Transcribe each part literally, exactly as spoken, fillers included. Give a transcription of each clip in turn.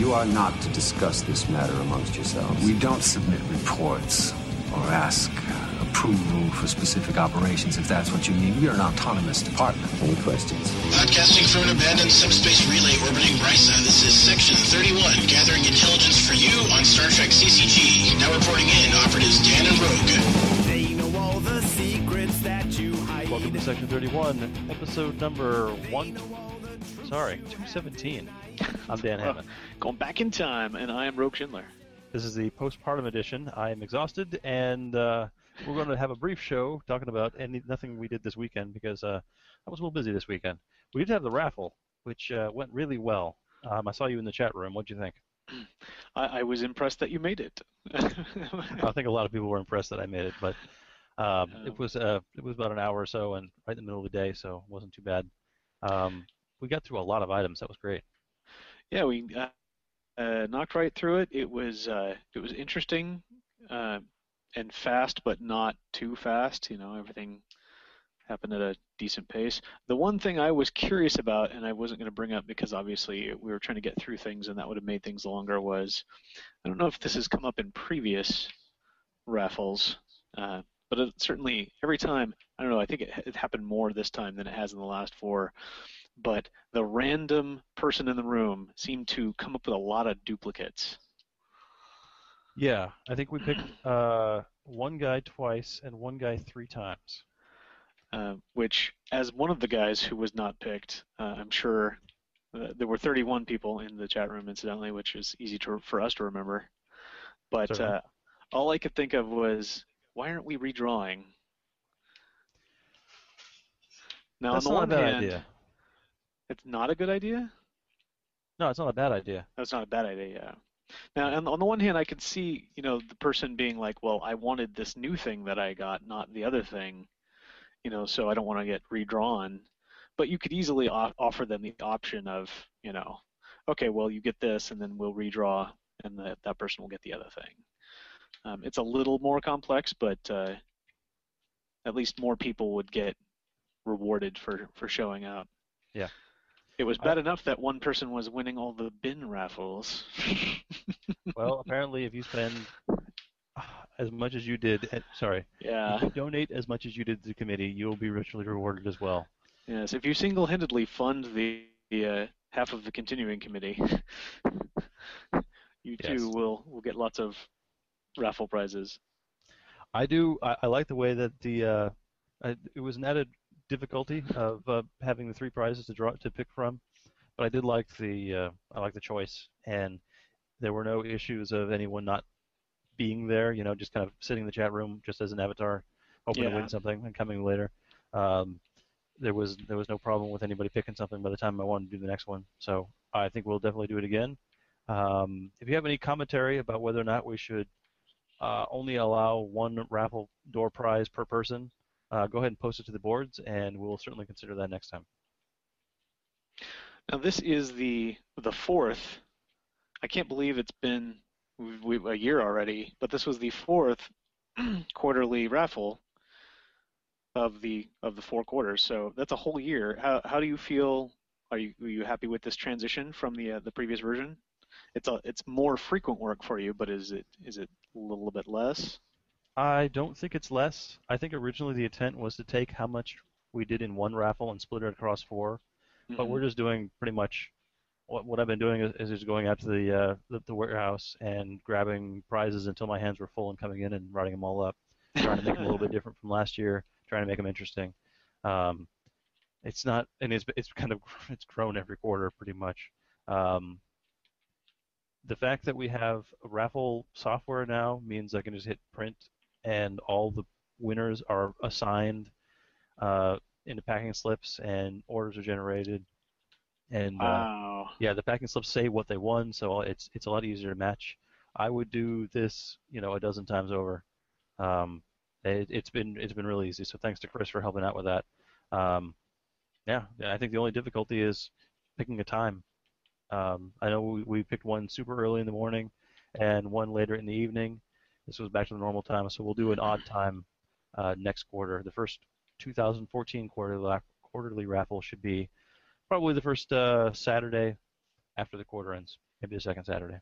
You are not to discuss this matter amongst yourselves. We don't submit reports or ask approval for specific operations, if that's what you mean. We are an autonomous department. Any questions? Podcasting from an abandoned subspace relay orbiting Risa, this is Section thirty-one, gathering intelligence for you on Star Trek C C G. Now reporting in, operatives Dan and Rogue. They know all the secrets that you hide. Welcome to Section thirty-one, episode number one. Sorry, two seventeen. I'm Dan Hammond. Going back in time, and I am Rogue Schindler. This is the postpartum edition. I am exhausted, and uh, we're going to have a brief show talking about any, nothing we did this weekend because uh, I was a little busy this weekend. We did have the raffle, which uh, went really well. Um, I saw you in the chat room. What'd you think? I, I was impressed that you made it. I think a lot of people were impressed that I made it, but um, um, it was uh, it was about an hour or so, and right in the middle of the day, so it wasn't too bad. Um, we got through a lot of items. That was great. Yeah, we uh, uh, knocked right through it. It was uh, it was interesting uh, and fast, but not too fast. You know, everything happened at a decent pace. The one thing I was curious about, and I wasn't going to bring up because obviously we were trying to get through things, and that would have made things longer. Was I don't know if this has come up in previous raffles, uh, but it certainly every time I don't know. I think it, it happened more this time than it has in the last four. But the random person in the room seemed to come up with a lot of duplicates. Yeah, I think we picked uh, one guy twice and one guy three times. Uh, which, as one of the guys who was not picked, uh, I'm sure uh, there were thirty-one people in the chat room, incidentally, which is easy to, for us to remember. But uh, all I could think of was, why aren't we redrawing? Now, That's on the not one a bad hand, idea. It's not a good idea? No, it's not a bad idea. That's not a bad idea, yeah. Now, and on the one hand, I could see, you know, the person being like, well, I wanted this new thing that I got, not the other thing, you know, so I don't want to get redrawn. But you could easily o- offer them the option of, you know, okay, well, you get this, and then we'll redraw, and that that person will get the other thing. Um, it's a little more complex, but uh, at least more people would get rewarded for, for showing up. Yeah. It was bad I, enough that one person was winning all the bin raffles. Well, apparently, if you spend as much as you did, at, sorry, yeah, if you donate as much as you did to the committee, you will be richly rewarded as well. Yes, if you single-handedly fund the, the uh, half of the continuing committee, you yes. too will will get lots of raffle prizes. I do. I, I like the way that the uh, I, it was an added difficulty of uh, having the three prizes to draw to pick from, but I did like the uh, I like the choice, and there were no issues of anyone not being there. You know, just kind of sitting in the chat room just as an avatar, hoping yeah. to win something and coming later. Um, there was there was no problem with anybody picking something by the time I wanted to do the next one. So I think we'll definitely do it again. Um, if you have any commentary about whether or not we should uh, only allow one raffle door prize per person, Uh, go ahead and post it to the boards, and we'll certainly consider that next time. Now this is the the fourth. I can't believe it's been we, we, a year already, but this was the fourth quarterly raffle of the of the four quarters. So that's a whole year. How how do you feel? Are you are you happy with this transition from the uh, the previous version? It's a it's more frequent work for you, but is it is it a little bit less? I don't think it's less. I think originally the intent was to take how much we did in one raffle and split it across four, mm-hmm. but we're just doing pretty much what what I've been doing is, is just going out to the, uh, the the warehouse and grabbing prizes until my hands were full and coming in and writing them all up, trying to make them a little bit different from last year, trying to make them interesting. Um, it's not, and it's it's kind of it's grown every quarter pretty much. Um, the fact that we have raffle software now means I can just hit print, and all the winners are assigned uh, into packing slips, and orders are generated. And wow. uh, yeah, the packing slips say what they won, so it's it's a lot easier to match. I would do this, you know, a dozen times over. Um, it, it's been it's been really easy. So thanks to Chris for helping out with that. Um, yeah, I think the only difficulty is picking a time. Um, I know we, we picked one super early in the morning and one later in the evening. This was back to the normal time, so we'll do an odd time uh, next quarter. The first two thousand fourteen quarterly, quarterly raffle should be probably the first uh, Saturday after the quarter ends, maybe the second Saturday.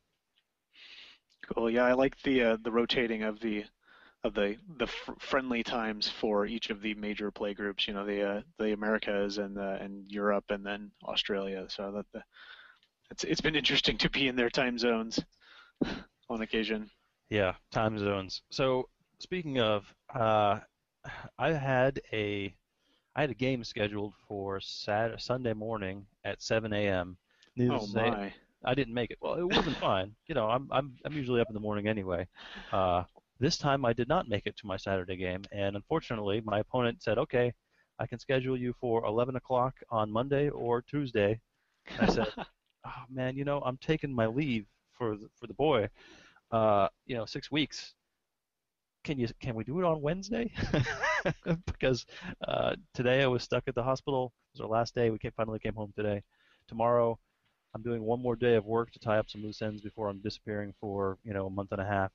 Cool. Yeah, I like the uh, the rotating of the of the the f- friendly times for each of the major play groups. You know, the uh, the Americas and uh, and Europe and then Australia. So that the, it's it's been interesting to be in their time zones on occasion. Yeah, time zones. So speaking of, uh, I had a I had a game scheduled for Saturday, Sunday morning at seven a.m. Needless Oh to say, my. I didn't make it. Well, it wasn't fine. You know, I'm I'm I'm usually up in the morning anyway. Uh, this time I did not make it to my Saturday game, and unfortunately, my opponent said, "Okay, I can schedule you for eleven o'clock on Monday or Tuesday." And I said, "Oh man, you know, I'm taking my leave for the, for the boy. Uh, you know, six weeks. Can you can we do it on Wednesday?" Because uh, today I was stuck at the hospital. It was our last day. We came, finally came home today. Tomorrow I'm doing one more day of work to tie up some loose ends before I'm disappearing for you know a month and a half.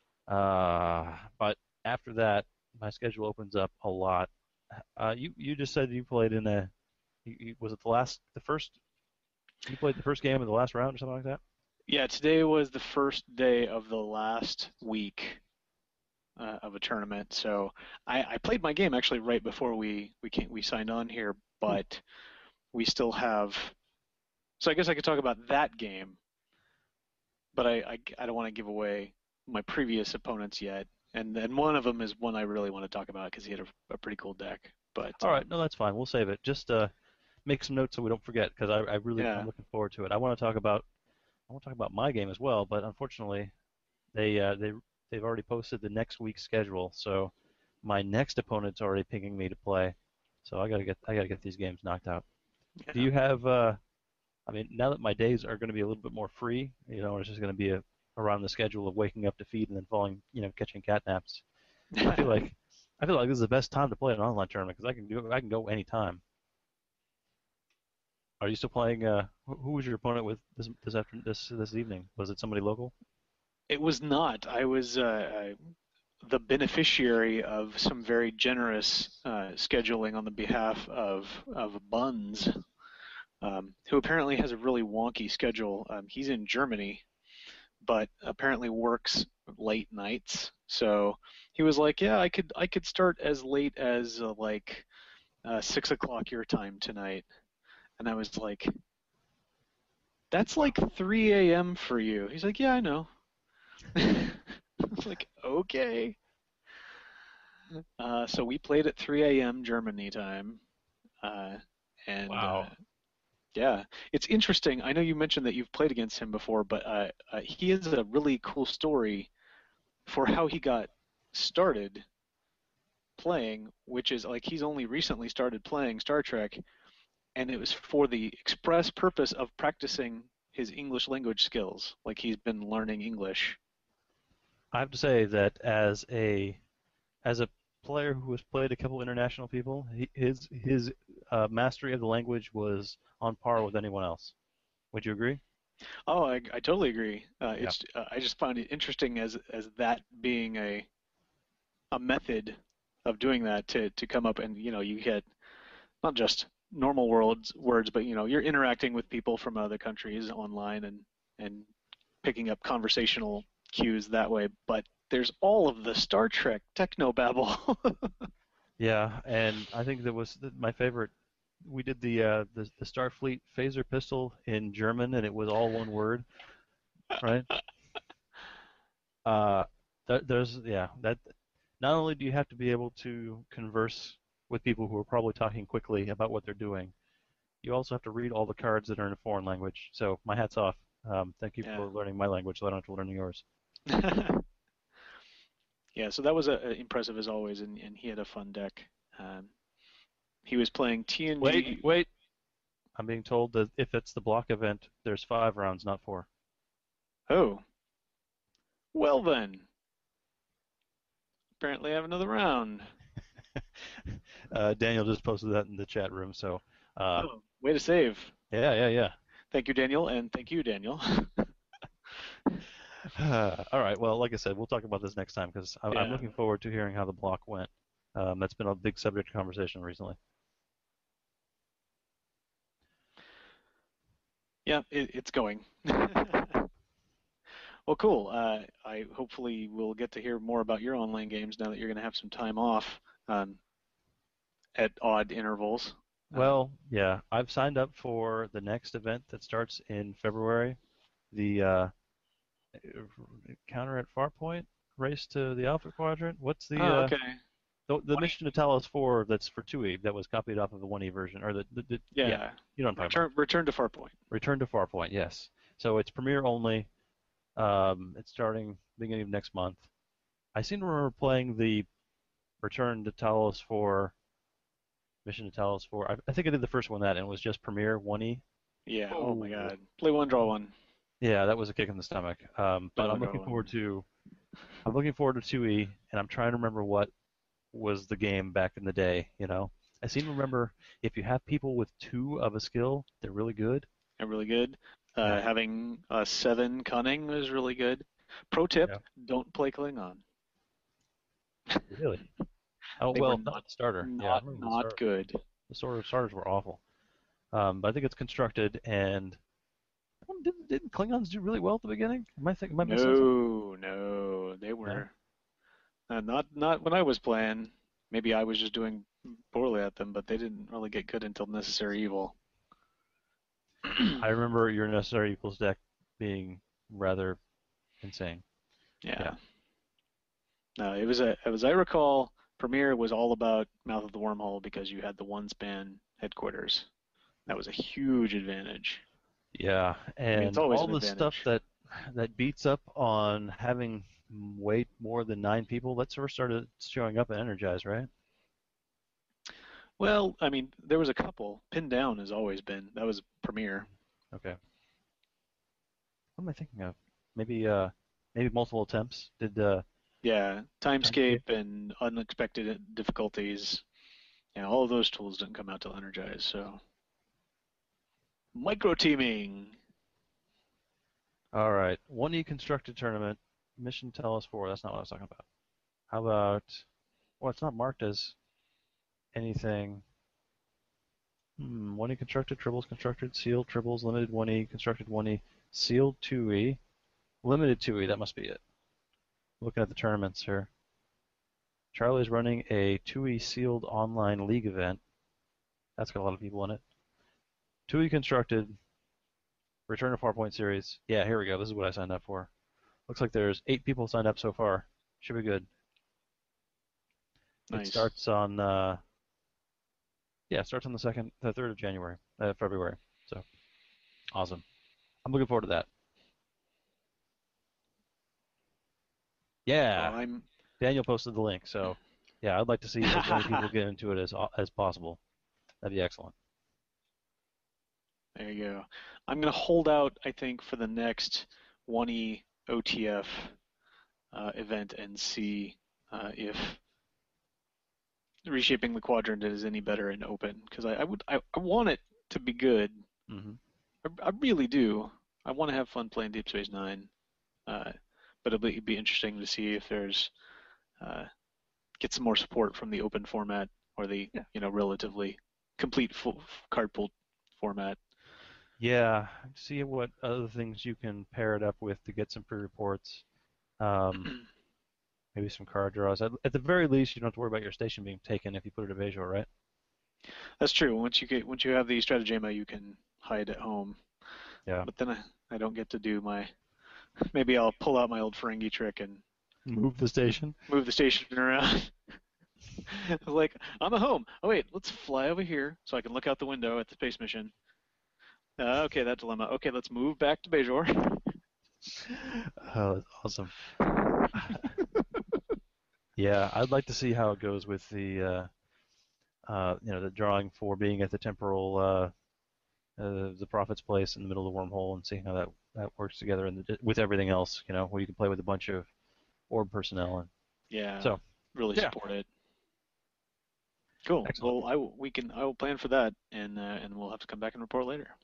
Uh, but after that, my schedule opens up a lot. Uh, you you just said you played in a you, you, was it the last the first you played the first game of the last round or something like that? Yeah, today was the first day of the last week uh, of a tournament. So I, I played my game actually right before we we came, we signed on here, but we still have. So I guess I could talk about that game, but I I, I don't want to give away my previous opponents yet. And then one of them is one I really want to talk about because he had a, a pretty cool deck. But All right, um, no, that's fine. We'll save it. Just uh, make some notes so we don't forget because I, I really Yeah. I'm looking forward to it. I want to talk about I want to talk about my game as well, but unfortunately, they uh, they they've already posted the next week's schedule, so my next opponent's already picking me to play. So I gotta get I gotta get these games knocked out. yeah. Do you have? Uh, I mean, now that my days are going to be a little bit more free, you know, it's just going to be a, around the schedule of waking up to feed and then falling, you know, catching cat naps. I feel like I feel like this is the best time to play an online tournament because I can do I can go anytime. Are you still playing? Uh, who who was your opponent with this this after this this evening? Was it somebody local? It was not. I was uh, the beneficiary of some very generous uh, scheduling on the behalf of of Buns, um, who apparently has a really wonky schedule. Um, he's in Germany, but apparently works late nights. So he was like, "Yeah, I could I could start as late as uh, like uh, six o'clock your time tonight," and I was like, "That's like three a m for you." He's like, "Yeah, I know." I was like, "Okay." Uh, so we played at three a m Germany time, uh, and Wow. uh, yeah, it's interesting. I know you mentioned that you've played against him before, but uh, uh, he has a really cool story for how he got started playing, which is like he's only recently started playing Star Trek, and it was for the express purpose of practicing his English language skills. Like he's been learning English. I have to say that as a as a player who has played a couple international people, he, his his uh, mastery of the language was on par with anyone else. Would you agree? Oh, I, I totally agree. Uh, Yeah. it's uh, I just found it interesting as as that being a a method of doing that to to come up and you know you get not just normal words words but you know you're interacting with people from other countries online and and picking up conversational cues that way, but there's all of the Star Trek technobabble. Yeah, and I think that was the, my favorite. We did the uh, the the Starfleet phaser pistol in German, and it was all one word, right? Uh, th- there's yeah that. Not only do you have to be able to converse with people who are probably talking quickly about what they're doing, you also have to read all the cards that are in a foreign language. So my hat's off. Um, thank you Yeah. for learning my language, so I don't have to learn yours. Yeah, so that was uh, impressive as always, and, and he had a fun deck. Um, he was playing T N G. Wait, wait. I'm being told that if it's the block event, there's five rounds, not four. Oh. Well then. Apparently I have another round. uh, Daniel just posted that in the chat room, so uh, Oh, way to save. yeah, yeah, yeah. Thank you, Daniel, and thank you, Daniel. All right. Well, like I said, we'll talk about this next time because I'm Yeah. looking forward to hearing how the block went. Um, that's been a big subject of conversation recently. Yeah, it, it's going. Well, cool. Uh, I hopefully will get to hear more about your online games now that you're going to have some time off um, at odd intervals. Well, yeah, I've signed up for the next event that starts in February, the uh, Counter at Farpoint Race to the Alpha Quadrant. What's the Oh, uh, okay. the, the mission to Talos four that's for two E that was copied off of the one E version, or the, the, the Yeah. yeah, you know what I'm talking about. Return, return to Farpoint. Return to Farpoint, yes. So it's premiere only. Um, it's starting beginning of next month. I seem to remember playing the Return to Talos four, Mission to Talos four. I, I think I did the first one that, and it was just premiere one E. Yeah. Oh, my God. Play one, draw one. Yeah, that was a kick in the stomach. Um, but Play I'm one, draw looking one. forward to I'm looking forward to two E, and I'm trying to remember what was the game back in the day. You know, I seem to remember if you have people with two of a skill, they're really good. And really good. Uh, Yeah. Having a seven cunning was really good. Pro tip: Yeah. don't play Klingon. Really? Oh They well, were not the starter. yeah, I Not remember the not starter. good. The starter starters were awful. Um, but I think it's constructed, and didn't, didn't Klingons do really well at the beginning? Am I thinking? Am I missing something? No, no, they were uh, not not when I was playing. Maybe I was just doing poorly at them, but they didn't really get good until Necessary Evil. I remember your necessary equals deck being rather insane. Yeah. Yeah. No, it was a as I recall, Premiere was all about Mouth of the Wormhole because you had the one span headquarters. That was a huge advantage. Yeah, and it's always all an the stuff advantage. that that beats up on having way more than nine people, that sort of started showing up in Energize, right? Well, I mean, there was a couple. Pin Down has always been. That was Premiere. Okay. What am I thinking of? Maybe uh, maybe multiple attempts. Did uh, Yeah, Timescape and Unexpected Difficulties. Yeah, all of those tools didn't come out till Energize, so. Micro teaming. all right, one E constructed tournament, mission tell us four. That's not what I was talking about. How about? Well, it's not marked as anything. Hmm, one E constructed, triples constructed, sealed, triples, limited one E, constructed one E, sealed two E, limited two E. That must be it. Looking at the tournaments here. Charlie's running a two E sealed online league event. That's got a lot of people in it. two E constructed, return to Farpoint series. Yeah, here we go. This is what I signed up for. Looks like there's eight people signed up so far. Should be good. Nice. It starts on, uh, yeah, it starts on the second, the third of January, uh, February. So, awesome. I'm looking forward to that. Yeah. Well, I'm Daniel posted the link, so yeah, I'd like to see as many people get into it as as possible. That'd be excellent. There you go. I'm going to hold out, I think, for the next one E O T F uh, event and see uh, if reshaping the quadrant is any better in open, because I, I would I, I want it to be good. Mm-hmm. I, I really do. I want to have fun playing Deep Space Nine, uh, but it'll be, it'd be interesting to see if there's uh, get some more support from the open format or the Yeah. you know relatively complete full card pool format. Yeah, see what other things you can pair it up with to get some pre-reports. Um, maybe some card draws. At, at the very least, you don't have to worry about your station being taken if you put it at Bajor, right? That's true. Once you get once you have the stratagema, you can hide at home. Yeah. But then I, I don't get to do my. Maybe I'll pull out my old Ferengi trick and Move the station. move the station around. Like, I'm at home. Oh wait, let's fly over here so I can look out the window at the space mission. Uh, okay, that dilemma. Okay, let's move back to Bajor. Oh, that's awesome. Yeah, I'd like to see how it goes with the, uh, uh, you know, the drawing for being at the temporal, uh, uh, the Prophet's place in the middle of the wormhole, and seeing how that that works together and with everything else, you know, where you can play with a bunch of orb personnel and Yeah. so really yeah. support it. Cool. Excellent. Well, I will, we can I will plan for that, and uh, and we'll have to come back and report later.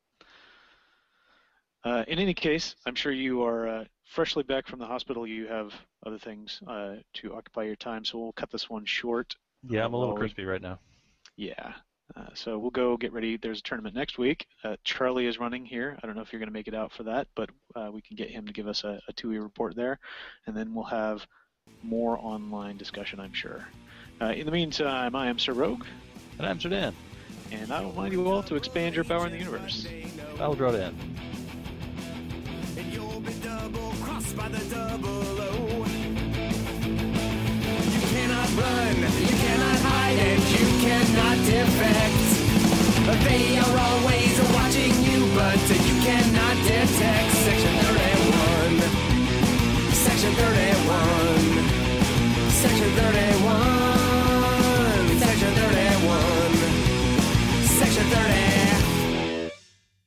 Uh, in any case, I'm sure you are uh, freshly back from the hospital. You have other things uh, to occupy your time, so we'll cut this one short. yeah, I'm a little Well, crispy right now. Yeah. Uh, so we'll go get ready. There's a tournament next week. Uh, Charlie is running here. I don't know if you're going to make it out for that, but uh, we can get him to give us a, a two-way report there, and then we'll have more online discussion, I'm sure. Uh, in the meantime, I am Sir Rogue. And I'm Sir Dan. And I will remind you all to expand your power in the universe. I'll draw it in. And you'll be double crossed by the double O. You cannot run, you cannot hide, and you cannot defect. They are always watching you, but you cannot detect. Section